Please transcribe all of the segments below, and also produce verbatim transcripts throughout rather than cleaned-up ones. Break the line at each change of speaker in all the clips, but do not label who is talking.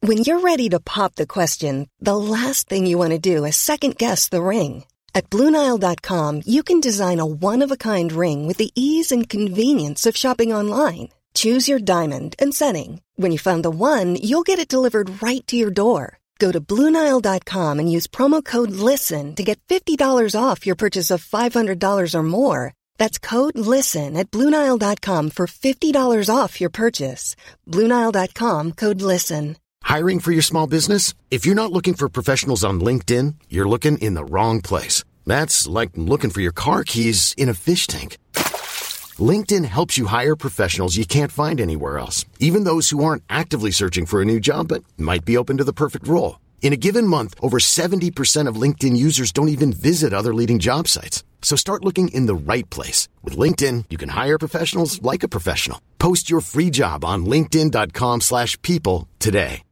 When you're ready to pop the question, the last thing you want to do is second-guess the ring. At Blue Nile dot com, you can design a one-of-a-kind ring with the ease and convenience of shopping online. Choose your diamond and setting. When you find the one, you'll get it delivered right to your door. Go to Blue Nile dot com and use promo code LISTEN to get fifty dollars off your purchase of five hundred dollars or more. That's code LISTEN at Blue Nile dot com for fifty dollars off your purchase. Blue Nile dot com, code LISTEN.
Hiring for your small business? If you're not looking for professionals on LinkedIn, you're looking in the wrong place. That's like looking for your car keys in a fish tank. LinkedIn helps you hire professionals you can't find anywhere else, even those who aren't actively searching for a new job but might be open to the perfect role. In a given month, over seventy percent of LinkedIn users don't even visit other leading job sites. So start looking in the right place. With LinkedIn, you can hire professionals like a professional. Post your free job on linkedin dot com slash people today.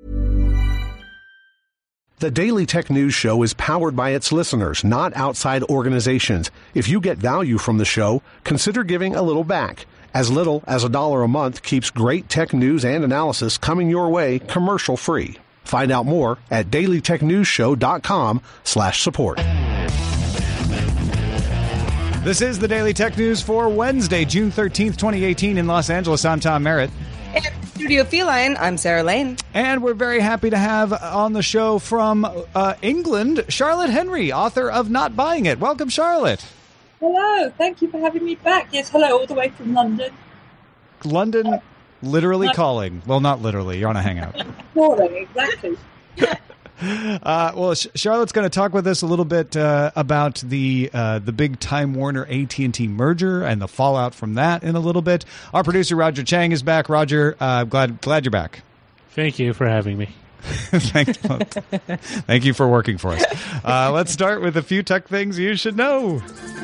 The Daily Tech News Show is powered by its listeners, not outside organizations. If you get value from the show, consider giving a little back. As little as a dollar a month keeps great tech news and analysis coming your way commercial-free. Find out more at daily tech news show dot com slash support.
This is the Daily Tech News for Wednesday, June thirteenth, twenty eighteen in Los Angeles. I'm Tom Merritt.
And Studio Feline, I'm Sarah Lane.
And we're very happy to have on the show from uh, England, Charlotte Henry, author of Not Buying It. Welcome, Charlotte.
Hello. Thank you for having me back. Yes, hello, all the way from London.
London, uh, literally London. Calling. Well, not literally. You're on a hangout.
Calling, exactly.
Uh, well, Charlotte's going to talk with us a little bit uh, about the uh, the big Time Warner A T and T merger and the fallout from that in a little bit. Our producer Roger Chang is back. Roger, uh, glad glad you're back.
Thank you for having me.
thank, thank you for working for us. Uh, let's start with a few tech things you should know.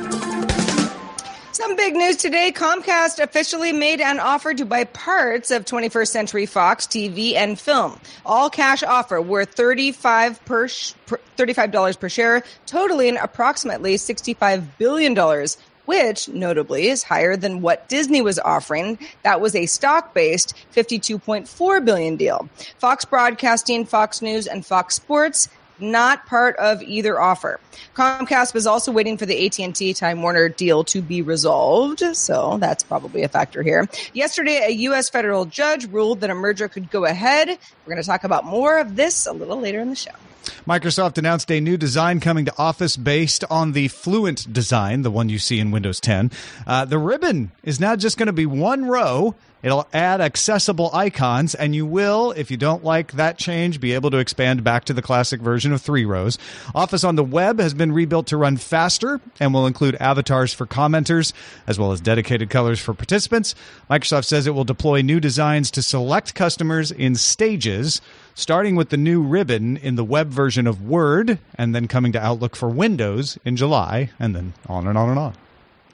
Some big news today. Comcast officially made an offer to buy parts of twenty-first Century Fox T V and film. All cash offer worth thirty-five per sh- per, thirty-five dollars per share, totaling approximately sixty-five billion dollars, which notably is higher than what Disney was offering. That was a stock-based fifty-two point four billion dollars deal. Fox Broadcasting, Fox News, and Fox Sports not part of either offer. Comcast was also waiting for the A T and T Time Warner deal to be resolved, so that's probably a factor here. Yesterday, a U S federal judge ruled that a merger could go ahead. We're going to talk about more of this a little later in the show.
Microsoft announced a new design coming to Office based on the Fluent design, the one you see in Windows ten. Uh, the ribbon is now just going to be one row. It'll add accessible icons, and you will, if you don't like that change, be able to expand back to the classic version of three rows. Office on the web has been rebuilt to run faster and will include avatars for commenters, as well as dedicated colors for participants. Microsoft says it will deploy new designs to select customers in stages, starting with the new ribbon in the web version of Word, and then coming to Outlook for Windows in July, and then on and on and on.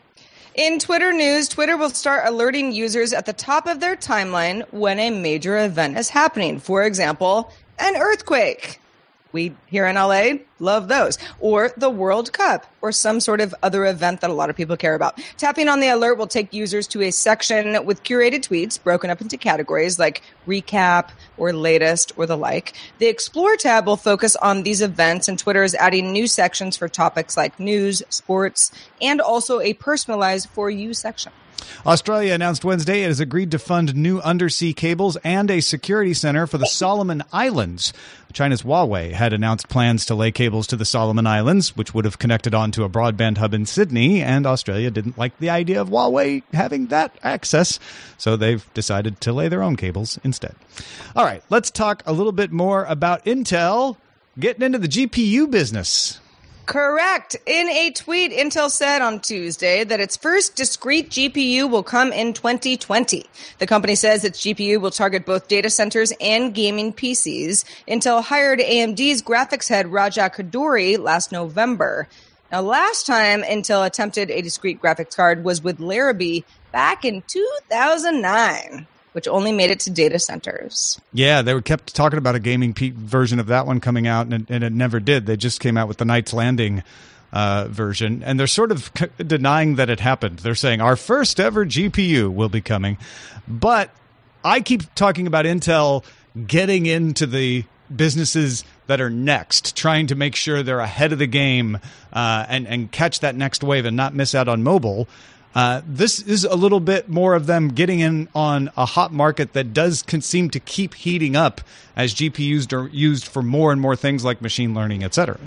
In Twitter news, Twitter will start alerting users at the top of their timeline when a major event is happening. For example, an earthquake. We here in L A love those. Or the World Cup, or some sort of other event that a lot of people care about. Tapping on the alert will take users to a section with curated tweets broken up into categories like recap or latest or the like. The Explore tab will focus on these events, and Twitter is adding new sections for topics like news, sports, and also a personalized For You section.
Australia announced Wednesday it has agreed to fund new undersea cables and a security center for the Solomon Islands. China's Huawei had announced plans to lay cables to the Solomon Islands, which would have connected onto a broadband hub in Sydney, and Australia didn't like the idea of Huawei having that access, so they've decided to lay their own cables instead. All right, let's talk a little bit more about Intel getting into the G P U business.
Correct. In a tweet, Intel said on Tuesday that its first discrete G P U will come in twenty twenty. The company says its G P U will target both data centers and gaming P Cs. Intel hired A M D's graphics head Raja Koduri last November. Now, last time Intel attempted a discrete graphics card was with Larrabee back in two thousand nine. Which only made it to data centers.
Yeah, they were kept talking about a gaming P- version of that one coming out, and it, and it never did. They just came out with the Knights Landing uh, version, and they're sort of c- denying that it happened. They're saying our first ever G P U will be coming. But I keep talking about Intel getting into the businesses that are next, trying to make sure they're ahead of the game uh, and, and catch that next wave and not miss out on mobile. Uh, this is a little bit more of them getting in on a hot market that does can seem to keep heating up as G P Us are used for more and more things like machine learning, et cetera.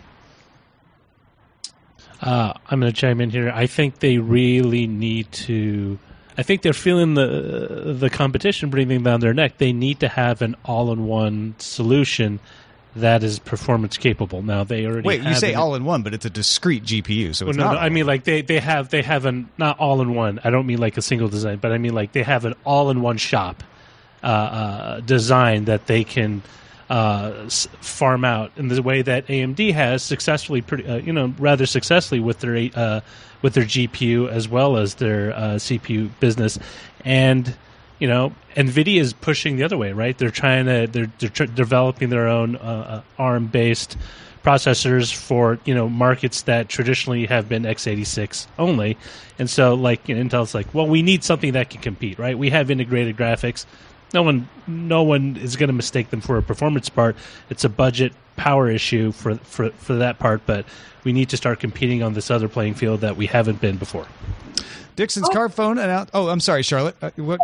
Uh, I'm going to chime in here. I think they really need to. I think they're feeling the the competition breathing down their neck. They need to have an all-in-one solution that is performance capable. Now they already
wait.
Have
You say
an,
all in one, but it's a discrete G P U, so it's
well, no,
not.
no, I mean, like they, they have they have an not all in one. I don't mean like a single design, but I mean like they have an all in one shop uh, uh, design that they can uh, s- farm out in the way that A M D has successfully, pretty uh, you know, rather successfully with their uh, with their G P U as well as their uh, C P U business. And you know, NVIDIA is pushing the other way, right? They're trying to they're, they're tr- developing their own uh, ARM based processors for, you know, markets that traditionally have been x eighty-six only. And so, like, you know, Intel's like, well, we need something that can compete, right? We have integrated graphics. No one, no one is going to mistake them for a performance part. It's a budget power issue for, for for that part, but we need to start competing on this other playing field that we haven't been before.
Dixon's car phone announced. Oh, I'm sorry, Charlotte. Uh, what?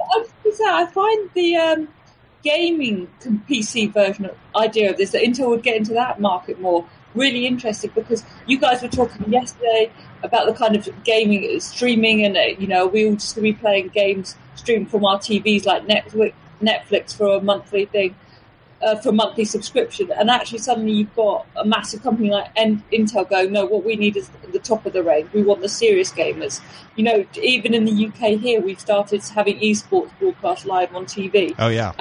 I find the um, gaming P C version of, idea of this, that Intel would get into that market more, really interesting, because you guys were talking yesterday about the kind of gaming streaming, and uh, you know, we all just going to be playing games streamed from our T Vs like Netflix, Netflix for a monthly thing, uh, for a monthly subscription, and actually suddenly you've got a massive company like Intel going, no, what we need is the top of the range. We want the serious gamers. You know, even in the U K here, we've started having esports broadcast live on T V.
Oh yeah,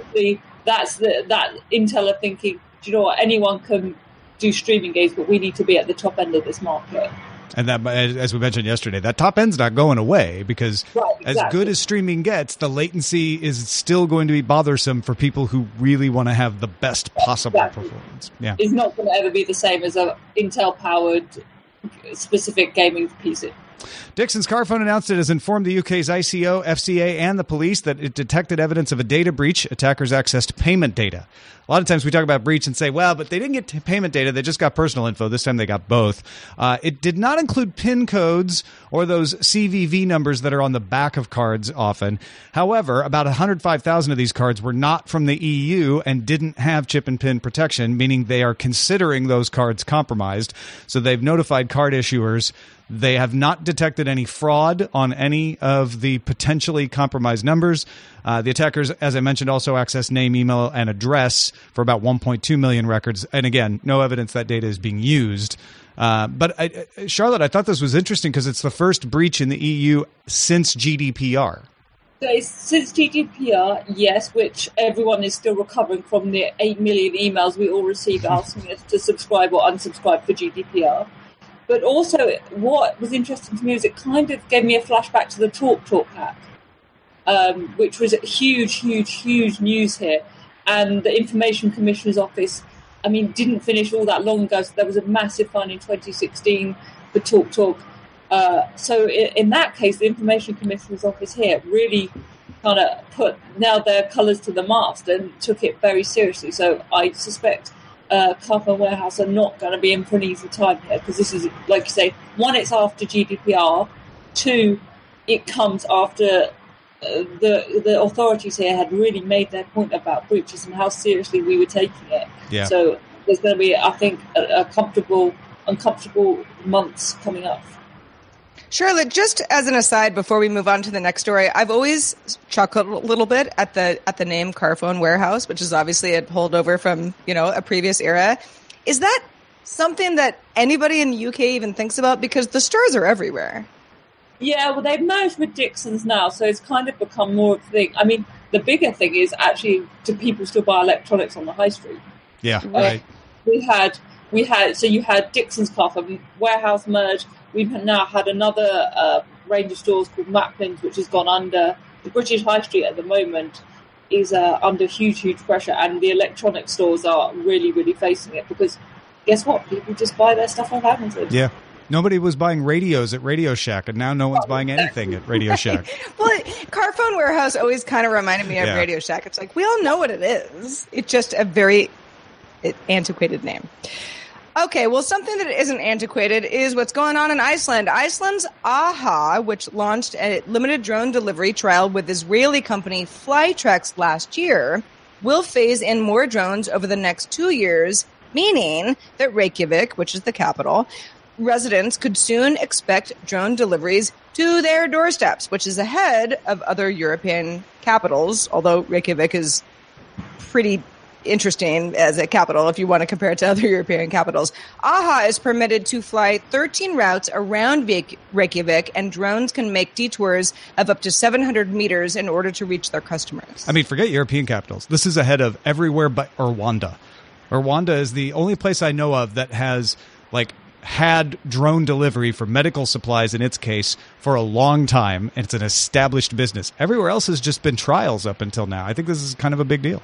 that's the that Intel are thinking, do you know what? Anyone can do streaming games, but we need to be at the top end of this market.
And that, as we mentioned yesterday, that top end's not going away, because
right, exactly.
as good as streaming gets, the latency is still going to be bothersome for people who really want to have the best possible exactly. performance. Yeah,
it's not going to ever be the same as a Intel-powered specific gaming P C.
Dixon's car phone announced it has informed the U K's I C O, F C A, and the police that it detected evidence of a data breach. Attackers accessed payment data. A lot of times we talk about breach and say, well, but they didn't get payment data. They just got personal info. This time they got both. Uh, it did not include PIN codes or those C V V numbers that are on the back of cards often. However, about one hundred five thousand of these cards were not from the E U and didn't have chip and PIN protection, meaning they are considering those cards compromised. So they've notified card issuers. They have not detected any fraud on any of the potentially compromised numbers. Uh, the attackers, as I mentioned, also accessed name, email, and address for about one point two million records. And again, no evidence that data is being used. Uh, but I, Charlotte, I thought this was interesting because it's the first breach in the E U since G D P R.
So it's since G D P R, yes, which everyone is still recovering from the eight million emails we all received asking us to subscribe or unsubscribe for G D P R. But also, what was interesting to me is it kind of gave me a flashback to the Talk Talk hack, um, which was huge, huge, huge news here. And the Information Commissioner's Office, I mean, didn't finish all that long ago. So there was a massive fine in twenty sixteen for Talk Talk. Uh, so in, in that case, the Information Commissioner's Office here really kind of put nailed their colours to the mast and took it very seriously. So I suspect Uh, Carphone Warehouse are not going to be in for an easy time here, because this is, like you say, one, it's after G D P R, two, it comes after uh, the the authorities here had really made their point about breaches and how seriously we were taking it.
Yeah.
So there's going to be, I think, a, a comfortable, uncomfortable months coming up.
Charlotte, just as an aside before we move on to the next story, I've always chuckled a little bit at the at the name Carphone Warehouse, which is obviously a holdover from, you know, a previous era. Is that something that anybody in the U K even thinks about? Because the stores are everywhere.
Yeah, well, they've merged with Dixon's now, so it's kind of become more of a thing. I mean, the bigger thing is actually, do people still buy electronics on the high street?
Yeah,
uh,
right.
We had, we had, so you had Dixon's Carphone Warehouse merged. We've now had another uh, range of stores called Maplin's, which has gone under. The British High Street at the moment is uh, under huge, huge pressure, and the electronic stores are really, really facing it, because guess what? People just buy their stuff on Amazon.
Yeah. Nobody was buying radios at Radio Shack, and now no one's buying anything at Radio Shack.
Well, Carphone Warehouse always kind of reminded me of
Yeah.
Radio Shack. It's like, we all know what it is. It's just a very antiquated name. Okay, well, something that isn't antiquated is what's going on in Iceland. Iceland's AHA, which launched a limited drone delivery trial with Israeli company Flytrex last year, will phase in more drones over the next two years, meaning that Reykjavik, which is the capital, residents could soon expect drone deliveries to their doorsteps, which is ahead of other European capitals, although Reykjavik is pretty interesting as a capital if you want to compare it to other European capitals. AHA is permitted to fly thirteen routes around Reykjavik, and drones can make detours of up to seven hundred meters in order to reach their customers.
I mean, forget European capitals. This is ahead of everywhere but Rwanda. Rwanda is the only place I know of that has, like, had drone delivery for medical supplies in its case for a long time, and it's an established business. Everywhere else has just been trials up until now. I think this is kind of a big deal.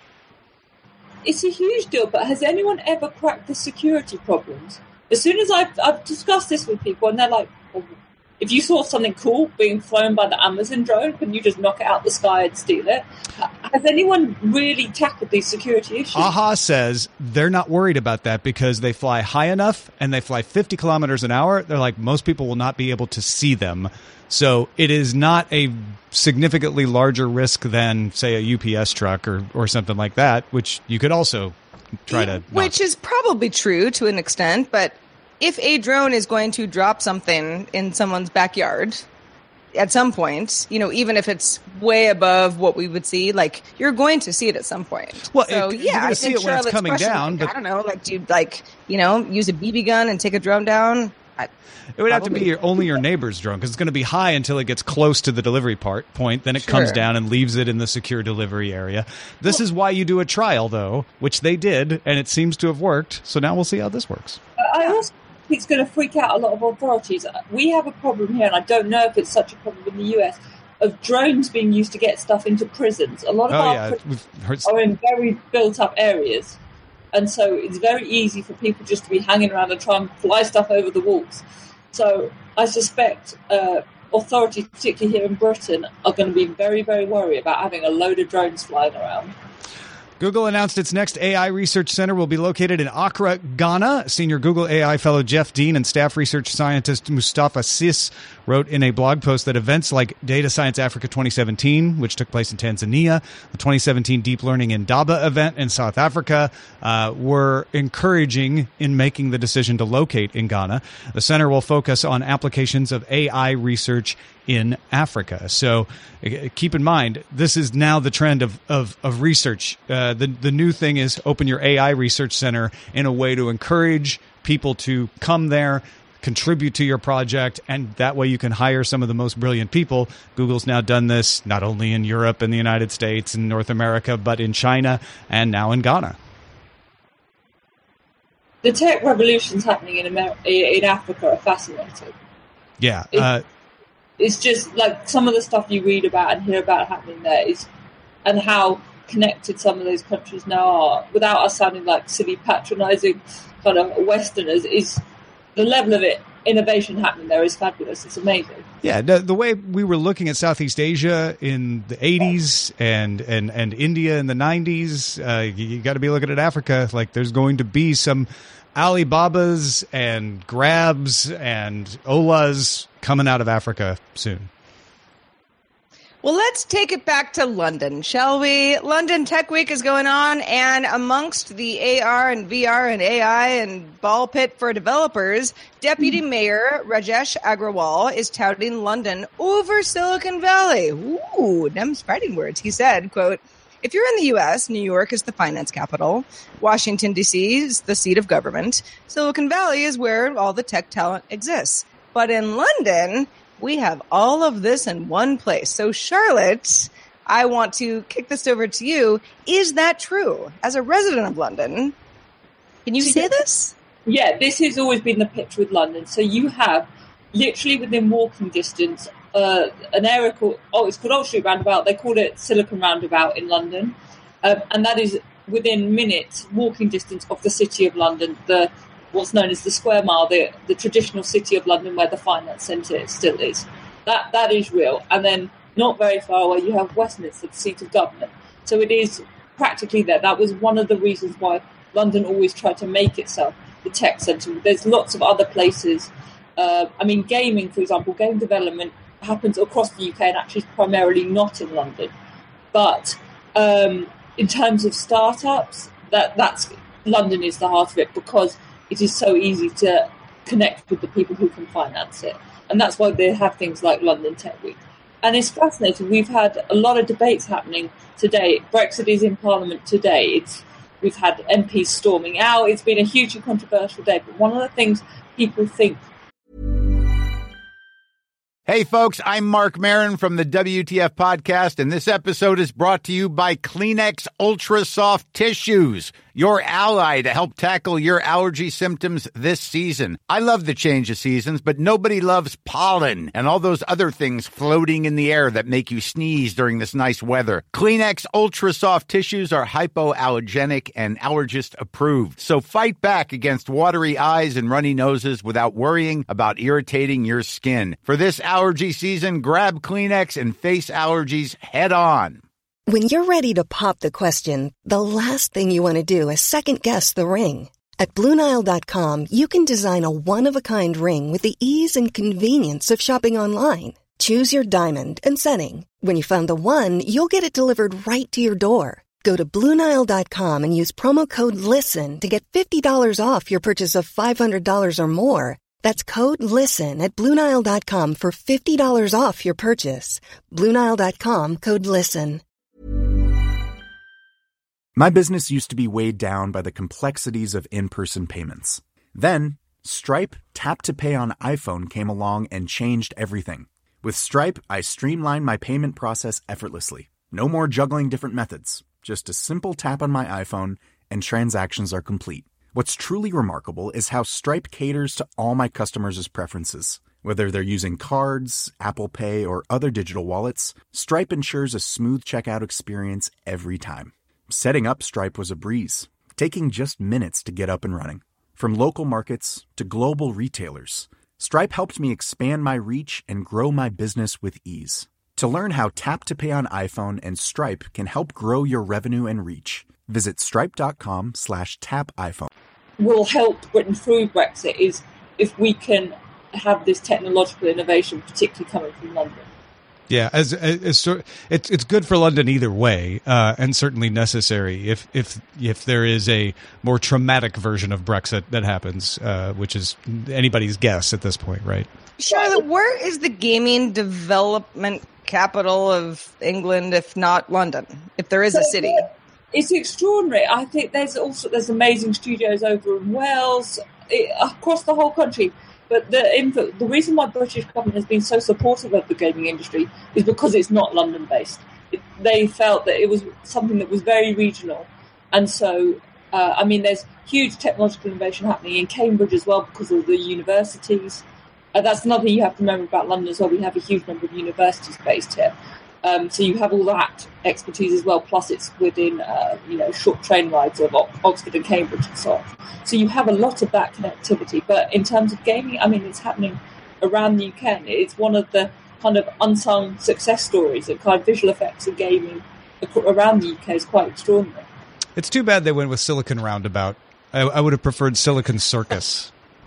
It's a huge deal, but has anyone ever cracked the security problems? As soon as I've, I've discussed this with people, and they're like, oh, if you saw something cool being flown by the Amazon drone, can you just knock it out the sky and steal it? Has anyone really tackled these security issues?
AHA says they're not worried about that because they fly high enough and they fly fifty kilometers an hour. They're like, most people will not be able to see them. So it is not a significantly larger risk than, say, a U P S truck or, or something like that, which you could also try to knock.
Which is probably true to an extent, but if a drone is going to drop something in someone's backyard at some point, you know, even if it's way above what we would see, like, you're going to see it at some point.
Well,
so,
it,
yeah,
you're
I
to see
think
it when it's
Charlotte's
coming
question,
down.
like,
But
I don't know, like, do you, like, you know, use a B B gun and take a drone down? I,
it would have to
probably.
be your, only your neighbor's drone because it's going to be high until it gets close to the delivery part point. Then it
Sure.
comes down and leaves it in the secure delivery area. This is why you do a trial, though, which they did, and it seems to have worked. So now we'll see how this works.
I also think it's going to freak out a lot of authorities. We have a problem here, and I don't know if it's such a problem in the U S, of drones being used to get stuff into prisons. A lot of
Oh,
our
yeah.
prisons
We've heard,
are in very built-up areas, and so it's very easy for people just to be hanging around and try and fly stuff over the walls. So I suspect uh, authorities, particularly here in Britain, are going to be very, very worried about having a load of drones flying around.
Google announced its next A I research center will be located in Accra, Ghana. Senior Google A I fellow Jeff Dean and staff research scientist Mustafa Sis wrote in a blog post that events like Data Science Africa twenty seventeen, which took place in Tanzania, the twenty seventeen Deep Learning Indaba event in South Africa, uh, were encouraging in making the decision to locate in Ghana. The center will focus on applications of A I research in Africa. So uh, keep in mind, this is now the trend of, of, of research. Uh, the, the new thing is open your A I research center in a way to encourage people to come there, contribute to your project, and that way you can hire some of the most brilliant people. Google's now done this not only in Europe and the United States and North America, but in China and now in Ghana.
The tech revolutions happening in Amer- in Africa are fascinating.
Yeah. Uh,
It's just like some of the stuff you read about and hear about happening there is, and how connected some of those countries now are, without us sounding like silly, patronising kind of Westerners, is the level of it, innovation happening there is fabulous. It's amazing.
Yeah, the, the way we were looking at Southeast Asia in the eighties and, and, and India in the nineties, uh, you, you got to be looking at Africa. Like, there's going to be some Alibabas and Grabs and Olas coming out of Africa soon.
Well, let's take it back to London, shall we? London Tech Week is going on, and amongst the A R and V R and A I and ball pit for developers, Deputy Mayor Rajesh Agrawal is touting London over Silicon Valley. Ooh, them's fighting words. He said, quote, "If you're in the U S, New York is the finance capital. Washington, D C is the seat of government. Silicon Valley is where all the tech talent exists. But in London, we have all of this in one place." So, Charlotte, I want to kick this over to you. Is that true? As a resident of London, can you say this?
Yeah, this has always been the pitch with London. So you have, literally within walking distance, uh, an area called, oh, it's called Old Street Roundabout. They called it Silicon Roundabout in London. Um, and that is within minutes, walking distance of the City of London, the what's known as the Square Mile, the, the traditional city of London where the finance centre still is. That That is real. And then not very far away, you have Westminster, the seat of government. So it is practically there. That was one of the reasons why London always tried to make itself the tech centre. There's lots of other places. Uh, I mean, gaming, for example, game development happens across the U K and actually primarily not in London. But um, in terms of startups, that that's London is the heart of it, because it is so easy to connect with the people who can finance it. And that's why they have things like London Tech Week. And it's fascinating. We've had a lot of debates happening today. Brexit is in Parliament today. It's We've had M Ps storming out. It's been a hugely controversial day. But one of the things people think...
Hey, folks, I'm Mark Maron from the W T F Podcast, and this episode is brought to you by Kleenex Ultra Soft Tissues, your ally to help tackle your allergy symptoms this season. I love the change of seasons, but nobody loves pollen and all those other things floating in the air that make you sneeze during this nice weather. Kleenex Ultra Soft Tissues are hypoallergenic and allergist approved, so fight back against watery eyes and runny noses without worrying about irritating your skin. For this allergy season, grab Kleenex and face allergies head on.
When you're ready to pop the question, the last thing you want to do is second-guess the ring. At Blue Nile dot com, you can design a one-of-a-kind ring with the ease and convenience of shopping online. Choose your diamond and setting. When you find the one, you'll get it delivered right to your door. Go to Blue Nile dot com and use promo code LISTEN to get fifty dollars off your purchase of five hundred dollars or more. That's code LISTEN at Blue Nile dot com for fifty dollars off your purchase. Blue Nile dot com, code LISTEN.
My business used to be weighed down by the complexities of in-person payments. Then, Stripe Tap to Pay on iPhone came along and changed everything. With Stripe, I streamlined my payment process effortlessly. No more juggling different methods. Just a simple tap on my iPhone and transactions are complete. What's truly remarkable is how Stripe caters to all my customers' preferences. Whether they're using cards, Apple Pay, or other digital wallets, Stripe ensures a smooth checkout experience every time. Setting up Stripe was a breeze, taking just minutes to get up and running. From local markets to global retailers, Stripe helped me expand my reach and grow my business with ease. To learn how Tap to Pay on iPhone and Stripe can help grow your revenue and reach, visit stripe.com slash tap iPhone.
Will help Britain through Brexit is if we can have this technological innovation, particularly coming from London.
Yeah, as, as, as it's it's good for London either way, uh, and certainly necessary if if if there is a more traumatic version of Brexit that happens, uh, which is anybody's guess at this point, right?
Charlotte, where is the gaming development capital of England, if not London? If there is a city,
it's extraordinary. I think there's also there's amazing studios over in Wales, it, across the whole country. But the the reason why the British government has been so supportive of the gaming industry is because it's not London-based. It, they felt that it was something that was very regional. And so, uh, I mean, there's huge technological innovation happening in Cambridge as well because of the universities. Uh, that's another thing you have to remember about London as well. We have a huge number of universities based here. Um, so you have all that expertise as well, plus it's within, uh, you know, short train rides of Oxford and Cambridge and so on. So you have a lot of that connectivity. But in terms of gaming, I mean, it's happening around the U K. It's one of the kind of unsung success stories of kind of visual effects and gaming around the U K is quite extraordinary.
It's too bad they went with Silicon Roundabout. I, I would have preferred Silicon Circus.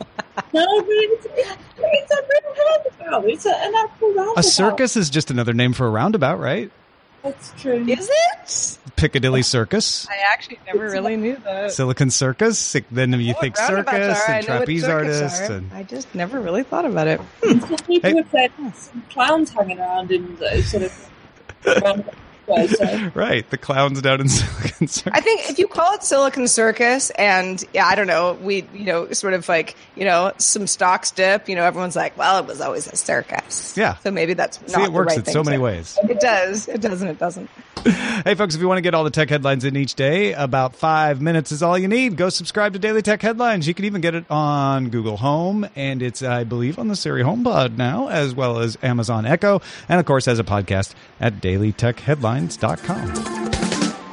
No, but it's, it's a real roundabout. It's a, an actual roundabout.
A circus is just another name for a roundabout, right?
That's true.
Is it?
Piccadilly Circus.
I actually never really knew that.
Silicon Circus. Then you
oh,
think circus
are.
and trapeze artists. And...
I
just never really thought about it.
Hmm. People hey. have said some clowns hanging around in the sort of roundabout. Way, so.
Right, the clowns down in Silicon Circus.
I think if you call it Silicon Circus and, yeah, I don't know, we, you know, sort of like, you know, some stocks dip, you know, everyone's like, well, it was always a circus.
Yeah.
So maybe that's not
See, it works
the right
in so
thing
many
to.
ways.
It does. It doesn't. It doesn't.
Hey, folks, if you want to get all the tech headlines in each day, about five minutes is all you need. Go subscribe to Daily Tech Headlines. You can even get it on Google Home, and it's, I believe, on the Siri HomePod now, as well as Amazon Echo, and, of course, as a podcast at daily tech headlines dot com.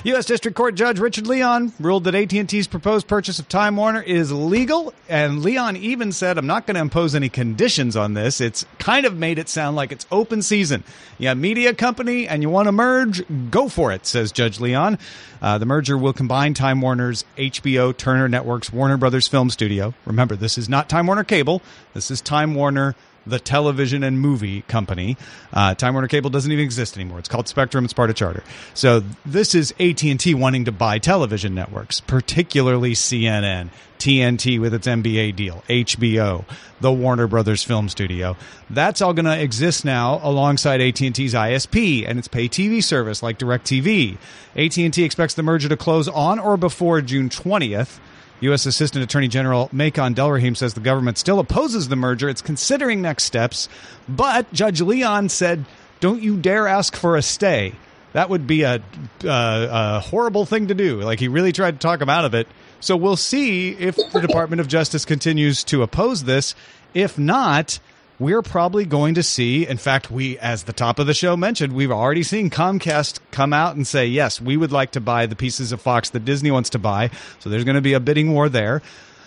U S District Court Judge Richard Leon ruled that A T and T's proposed purchase of Time Warner is legal, and Leon even said, I'm not going to impose any conditions on this. It's kind of made it sound like it's open season. You have a media company and you want to merge, go for it, says Judge Leon. Uh, the merger will combine Time Warner's H B O, Turner Networks, Warner Brothers Film Studio. Remember, this is not Time Warner Cable. This is Time Warner, the television and movie company. Uh, Time Warner Cable doesn't even exist anymore. It's called Spectrum. It's part of Charter. So this is A T and T wanting to buy television networks, particularly C N N, T N T with its N B A deal, H B O, the Warner Brothers Film Studio. That's all going to exist now alongside A T and T's I S P and its pay T V service like DirecTV. A T and T expects the merger to close on or before June twentieth. U S Assistant Attorney General Macon Delrahim says the government still opposes the merger. It's considering next steps. But Judge Leon said, don't you dare ask for a stay. That would be a, a, a horrible thing to do. Like, he really tried to talk him out of it. So we'll see if the Department of Justice continues to oppose this. If not, we're probably going to see, in fact, we, as the top of the show mentioned, we've already seen Comcast come out and say, yes, we would like to buy the pieces of Fox that Disney wants to buy. So there's going to be a bidding war there.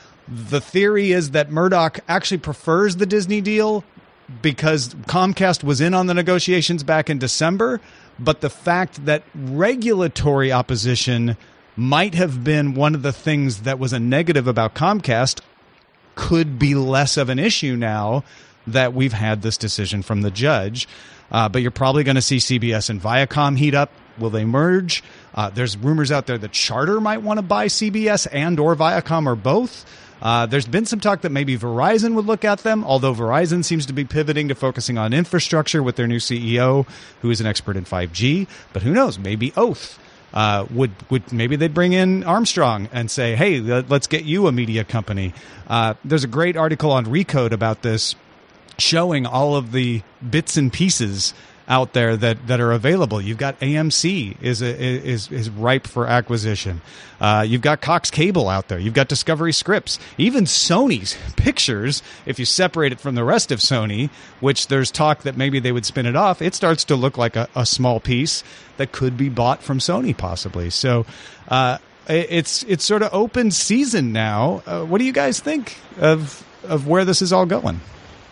The theory is that Murdoch actually prefers the Disney deal because Comcast was in on the negotiations back in December. But the fact that regulatory opposition might have been one of the things that was a negative about Comcast could be less of an issue now that we've had this decision from the judge. Uh, but you're probably going to see C B S and Viacom heat up. Will they merge? Uh, there's rumors out there that Charter might want to buy C B S and or Viacom or both. Uh, there's been some talk that maybe Verizon would look at them, although Verizon seems to be pivoting to focusing on infrastructure with their new C E O, who is an expert in five G. But who knows? Maybe Oath. Uh, would would maybe they'd bring in Armstrong and say, hey, let's get you a media company. Uh, there's a great article on Recode about this, showing all of the bits and pieces out there that, that are available. You've got A M C is a, is is ripe for acquisition. Uh, you've got Cox Cable out there. You've got Discovery Scripts. Even Sony's Pictures, if you separate it from the rest of Sony, which there's talk that maybe they would spin it off, it starts to look like a, a small piece that could be bought from Sony possibly. So uh, it's it's sort of open season now. Uh, what do you guys think of of where this is all going?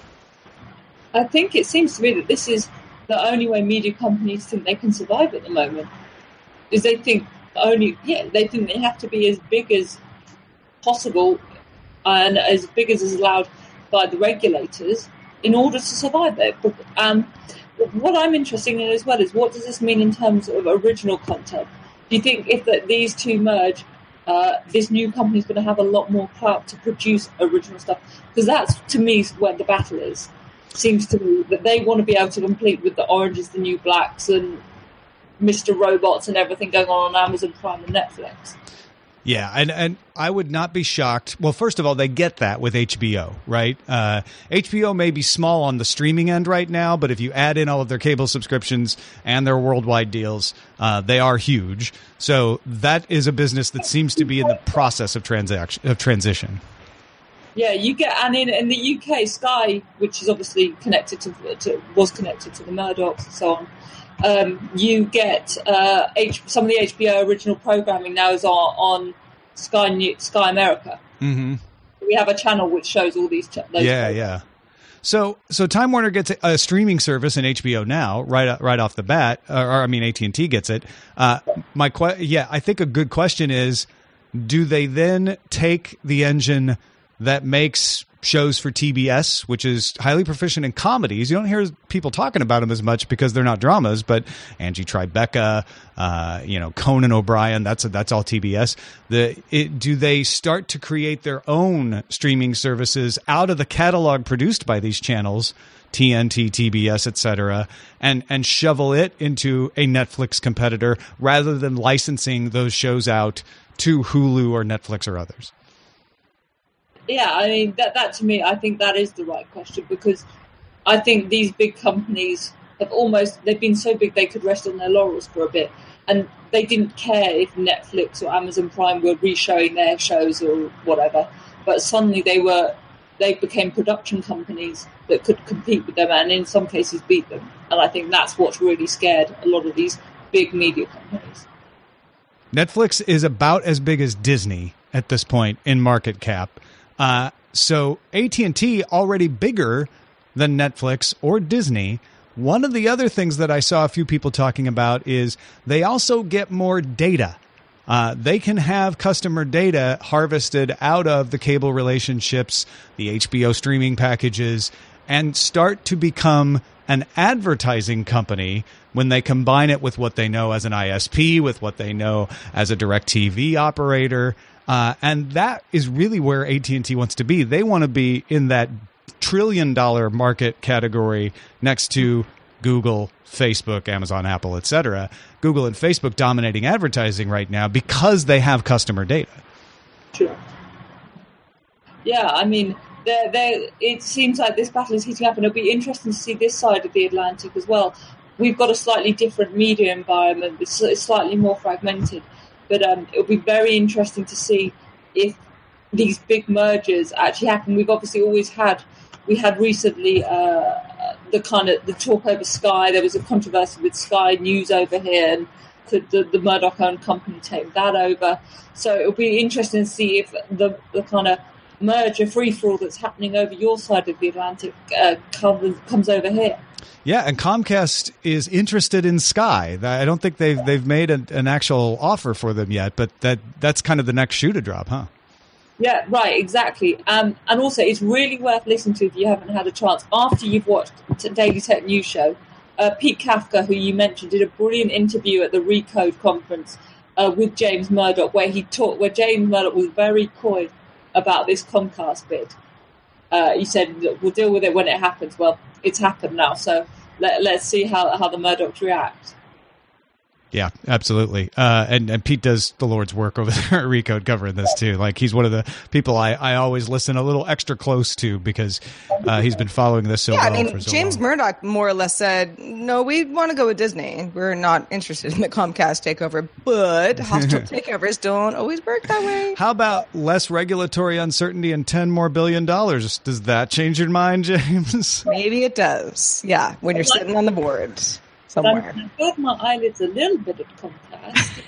I think it seems to me that this is the only way media companies think they can survive at the moment. Is they think only, yeah, they think they have to be as big as possible and as big as is allowed by the regulators in order to survive there. Um, what I'm interested in as well is what does this mean in terms of original content? Do you think if that these two merge, uh, this new company is going to have a lot more clout to produce original stuff? Because that's, to me, where the battle is. Seems to me that they want to be able to compete with the Orange is the New Blacks and Mister Robots and everything going on on Amazon Prime and Netflix.
Yeah, and, and I would not be shocked. Well, first of all, they get that with H B O, right? Uh, H B O may be small on the streaming end right now, but if you add in all of their cable subscriptions and their worldwide deals, uh, they are huge. So that is a business that seems to be in the process of transaction of transition.
Yeah, you get, and in, in the U K, Sky, which is obviously connected to, to was connected to the Murdochs and so on, um, you get uh, H, some of the H B O original programming now is on, on Sky New, Sky America.
Mm-hmm.
We have a channel which shows all these. Ch- those
yeah,
programs.
yeah. So, so Time Warner gets a, a streaming service in H B O now, right, right off the bat. Or, or I mean, A T and T gets it. Uh, my que- yeah, I think a good question is, do they then take the engine that makes shows for T B S, which is highly proficient in comedies? You don't hear people talking about them as much because they're not dramas, but Angie Tribeca, uh, you know, Conan O'Brien, that's a, that's all T B S. The it, do they start to create their own streaming services out of the catalog produced by these channels, T N T, T B S, et cetera, and, and shovel it into a Netflix competitor rather than licensing those shows out to Hulu or Netflix or others?
Yeah, I mean, that, that to me, I think that is the right question, because I think these big companies have almost, they've been so big they could rest on their laurels for a bit. And they didn't care if Netflix or Amazon Prime were re-showing their shows or whatever. But suddenly they were, they became production companies that could compete with them and in some cases beat them. And I think that's what's really scared a lot of these big media companies.
Netflix is about as big as Disney at this point in market cap. Uh, so A T and T already bigger than Netflix or Disney. One of the other things that I saw a few people talking about is they also get more data. Uh, they can have customer data harvested out of the cable relationships, the H B O streaming packages, and start to become an advertising company when they combine it with what they know as an I S P, with what they know as a DirecTV operator. Uh, and that is really where A T and T wants to be. They want to be in that trillion dollar market category next to Google, Facebook, Amazon, Apple, et cetera. Google and Facebook dominating advertising right now because they have customer data.
Sure. Yeah, I mean, they're, they're, it seems like this battle is heating up, and it'll be interesting to see this side of the Atlantic as well. We've got a slightly different media environment. It's, it's slightly more fragmented. But um, it'll be very interesting to see if these big mergers actually happen. We've obviously always had, we had recently uh, the kind of the talk over Sky. There was a controversy with Sky News over here, and could the, the Murdoch-owned company take that over? So it'll be interesting to see if the, the kind of merger free-for-all that's happening over your side of the Atlantic uh, comes, comes over here.
Yeah, and Comcast is interested in Sky. I don't think they've they've made an, an actual offer for them yet, but that that's kind of the next shoe to drop, huh?
Yeah, right, exactly. Um, and also, it's really worth listening to if you haven't had a chance. After you've watched the Daily Tech News Show, uh, Pete Kafka, who you mentioned, did a brilliant interview at the Recode conference uh, with James Murdoch, where he talked, where James Murdoch was very coy about this Comcast bid. Uh, he said, "We'll deal with it when it happens." Well, it's happened now, so let, let's see how, how the Murdochs react.
Yeah, absolutely. Uh, and, and Pete does the Lord's work over there at Recode covering this too. Like, he's one of the people I, I always listen a little extra close to because uh, he's been following this so
yeah,
well
I mean,
for so
James
long.
Murdoch more or less said, no, we want to go with Disney. We're not interested in the Comcast takeover, but hostile takeovers don't always work that way.
How about less regulatory uncertainty and ten more billion dollars? Does that change your mind, James?
Maybe it does. Yeah, when you're sitting on the board somewhere.
I got my eyelids a little bit at Comcast.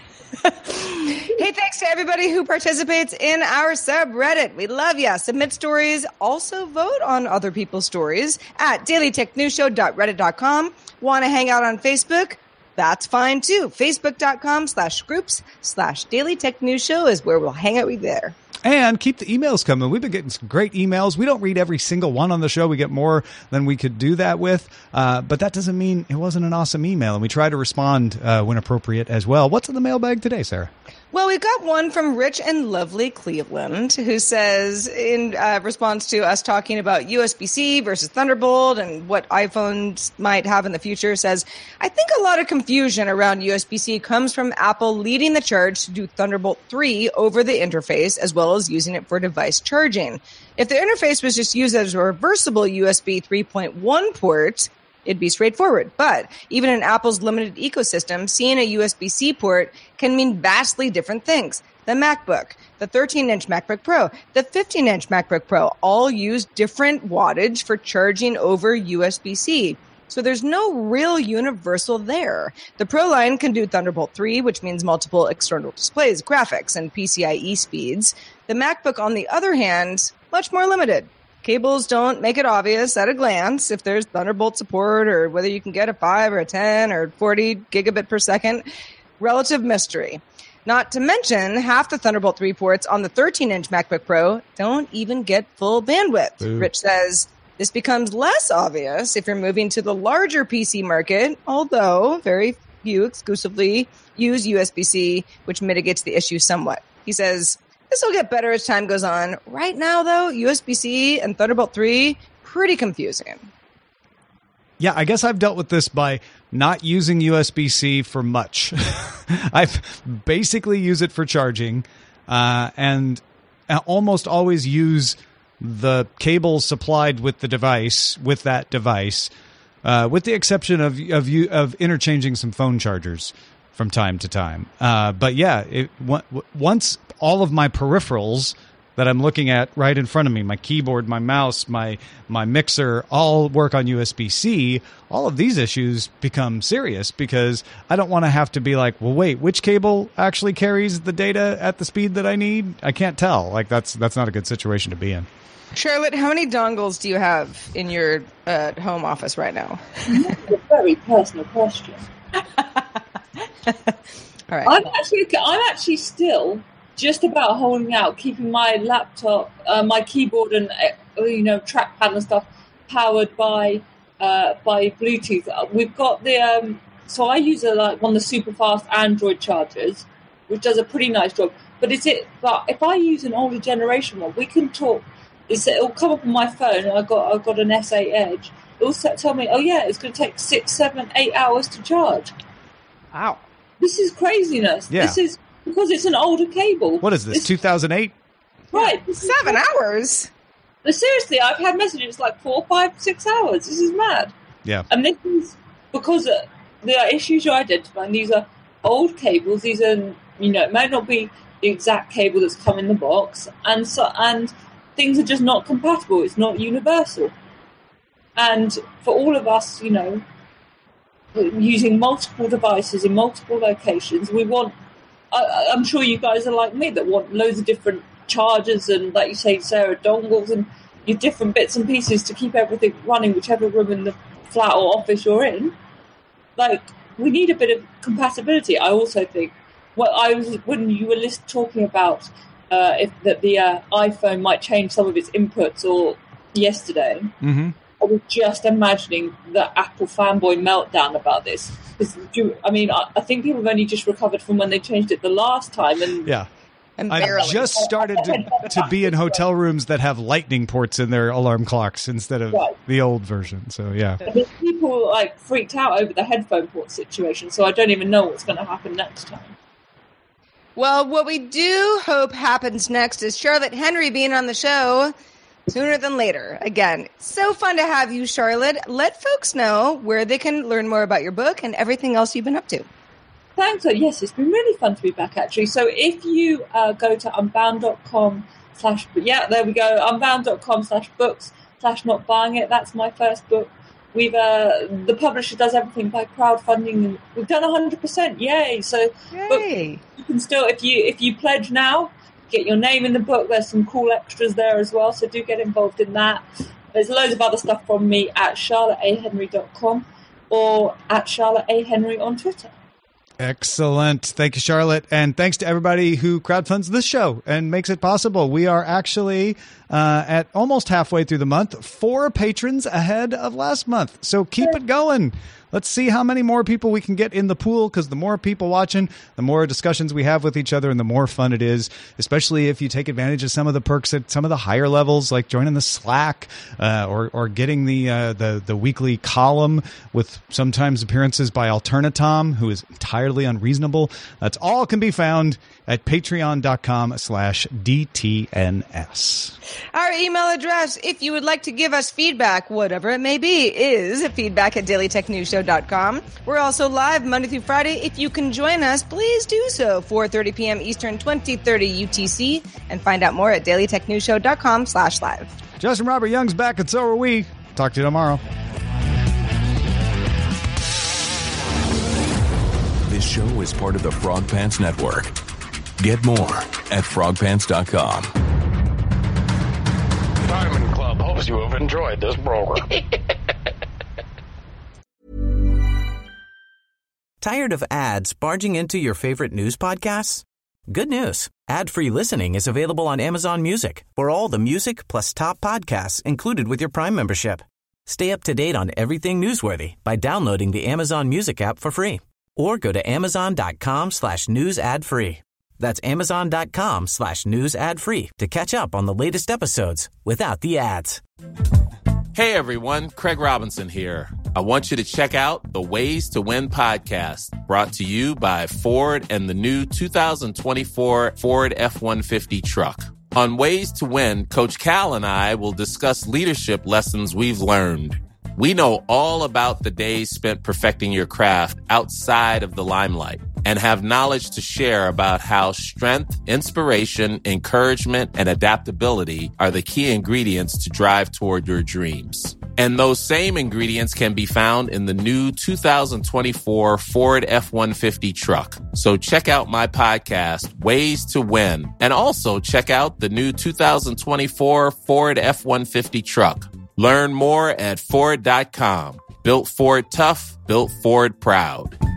Hey, thanks to everybody who participates in our subreddit. We love ya. Submit stories. Also vote on other people's stories at daily tech news show dot reddit dot com. Want to hang out on Facebook? That's fine too. Facebook.com slash groups slash Daily Tech News Show is where we'll hang out with you there.
And keep the emails coming. We've been getting some great emails. We don't read every single one on the show. We get more than we could do that with. Uh, but that doesn't mean it wasn't an awesome email. And we try to respond uh, when appropriate as well. What's in the mailbag today, Sarah?
Well, we've got one from Rich and Lovely Cleveland, who says, in uh, response to us talking about U S B C versus Thunderbolt and what iPhones might have in the future, says, I think a lot of confusion around U S B C comes from Apple leading the charge to do Thunderbolt three over the interface, as well as using it for device charging. If the interface was just used as a reversible U S B three point one port, it'd be straightforward. But even in Apple's limited ecosystem, seeing a U S B C port can mean vastly different things. The MacBook, the thirteen-inch MacBook Pro, the fifteen-inch MacBook Pro all use different wattage for charging over U S B C. So there's no real universal there. The Pro line can do Thunderbolt three, which means multiple external displays, graphics, and PCIe speeds. The MacBook, on the other hand, much more limited. Cables don't make it obvious at a glance if there's Thunderbolt support or whether you can get a five or a ten or forty gigabit per second. Relative mystery. Not to mention, half the Thunderbolt three ports on the thirteen-inch MacBook Pro don't even get full bandwidth. Ooh. Rich says, this becomes less obvious if you're moving to the larger P C market, although very few exclusively use U S B C, which mitigates the issue somewhat. He says, this will get better as time goes on. Right now, though, U S B C and Thunderbolt three, pretty confusing.
Yeah, I guess I've dealt with this by not using U S B C for much. I basically use it for charging uh, and almost always use the cable supplied with the device, with that device, uh, with the exception of, of, of interchanging some phone chargers from time to time. Uh, but yeah, it, w- once all of my peripherals that I'm looking at right in front of me. My keyboard, my mouse, my my mixer all work on U S B C. All of these issues become serious because I don't want to have to be like, well, wait, which cable actually carries the data at the speed that I need? I can't tell. Like that's that's not a good situation to be in.
Charlotte, how many dongles do you have in your uh, home office right now?
That's a very personal question.
All right.
I'm actually, I'm actually still just about holding out, keeping my laptop, uh, my keyboard, and uh, you know, trackpad and stuff powered by uh, by Bluetooth. We've got the um, so I use a like one of the super fast Android chargers, which does a pretty nice job. But is it? But if I use an older generation one, we can talk. It's, it'll come up on my phone. And I got I got an S eight Edge. It'll tell me, oh yeah, it's going to take six, seven, eight hours to charge.
Wow.
This is craziness.
Yeah.
This is because it's an older cable.
What is this, two thousand eight?
Right.
Seven hours?
But seriously, I've had messages like four, five, six hours. This is mad.
Yeah.
And this is because uh, there are issues you're identifying. These are old cables. These are, you know, it may not be the exact cable that's come in the box. And so, and things are just not compatible. It's not universal. And for all of us, you know, using multiple devices in multiple locations, we want, I, I'm sure you guys are like me, that want loads of different chargers and, like you say, Sarah, dongles and your different bits and pieces to keep everything running, whichever room in the flat or office you're in. Like, we need a bit of compatibility. I also think, well, I was when you were list, talking about uh, if that the uh, iPhone might change some of its inputs, or yesterday,
Mm-hmm.
I was just imagining the Apple fanboy meltdown about this. I mean, I, I think people have only just recovered from when they changed it the last time. And
Yeah.
And
I've
barely.
just started to, to be in hotel rooms that have lightning ports in their alarm clocks instead of
Right.
the old version. So, yeah.
I mean, people like freaked out over the headphone port situation, so I don't even know what's going to happen next time.
Well, what we do hope happens next is Charlotte Henry being on the show sooner than later. Again, so fun to have you, Charlotte. Let folks know where they can learn more about your book and everything else you've been up to.
Thanks. Yes, it's been really fun to be back, actually. So if you uh, go to unbound.com slash, yeah, there we go, unbound.com slash books slash not buying it, that's my first book. We've, uh, the publisher does everything by crowdfunding, and we've done one hundred percent, yay! So
Yay.
you can still, if you if you pledge now, get your name in the book. There's some cool extras there as well, so do get involved in that. There's loads of other stuff from me at charlotte a henry dot com or at Charlotte A. Henry on Twitter.
Excellent. Thank you, Charlotte. And thanks to everybody who crowdfunds this show and makes it possible. We are actually uh, at almost halfway through the month, four patrons ahead of last month. So keep it going. Let's see how many more people we can get in the pool, because the more people watching, the more discussions we have with each other and the more fun it is, especially if you take advantage of some of the perks at some of the higher levels, like joining the Slack uh, or or getting the, uh, the the weekly column with sometimes appearances by Alternatom, who is entirely unreasonable. That's all can be found at patreon.com slash DTNS.
Our email address, if you would like to give us feedback, whatever it may be, is feedback at daily tech news show dot com. We're also live Monday through Friday. If you can join us, please do so. four thirty p.m. Eastern, twenty thirty U T C. And find out more at daily tech news show dot com slash live.
Justin Robert Young's back, and so are we. Talk to you tomorrow.
This show is part of the Frog Pants Network. Get more at frog pants dot com.
Diamond Club hopes you have enjoyed this program.
Tired of ads barging into your favorite news podcasts? Good news. Ad-free listening is available on Amazon Music for all the music plus top podcasts included with your Prime membership. Stay up to date on everything newsworthy by downloading the Amazon Music app for free or go to amazon.com slash news ad free. That's amazon.com slash news ad free to catch up on the latest episodes without the ads.
Hey everyone, Craig Robinson here. I want you to check out the Ways to Win podcast, brought to you by Ford and the new two thousand twenty-four Ford F one fifty truck. On Ways to Win, Coach Cal and I will discuss leadership lessons we've learned. We know all about the days spent perfecting your craft outside of the limelight. and have knowledge to share about how strength, inspiration, encouragement, and adaptability are the key ingredients to drive toward your dreams. And those same ingredients can be found in the new two thousand twenty-four Ford F one fifty truck. So check out my podcast, Ways to Win, and also check out the new two thousand twenty-four Ford F one fifty truck. Learn more at Ford dot com. Built Ford tough, built Ford proud.